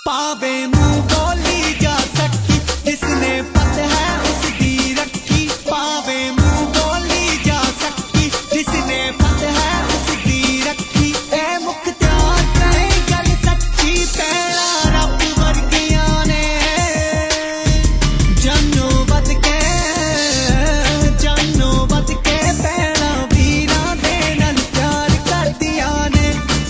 पावे मुंह बोली जा सकती, जिसने पत है उसकी रखी। पावे मुंह बोली जा सकती, जिसने पत है उसकी रखी। ए मुख्तियार करे गल सच्ची, पैड़ा रब वर्गिया ने जानो बद के पैड़ा वीरा दे नाल प्यार करदिया ने।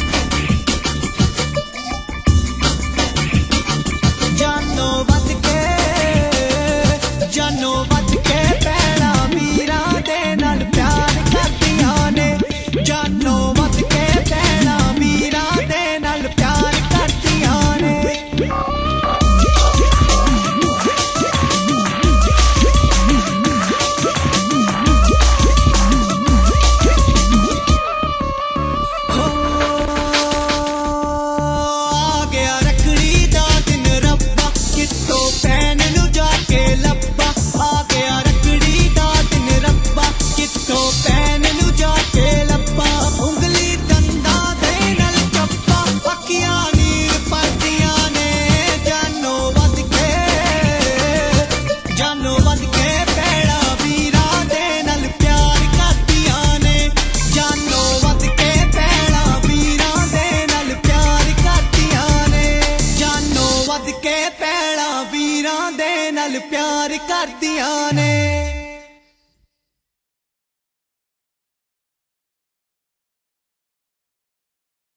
जानो बद के पैड़ा वीरा दे नाल प्यार करदिया ने। जानो बद के पैड़ा वीरा दे नाल प्यार करदिया ने। के पैड़ा वीरां दे नाल प्यार करदियां ने।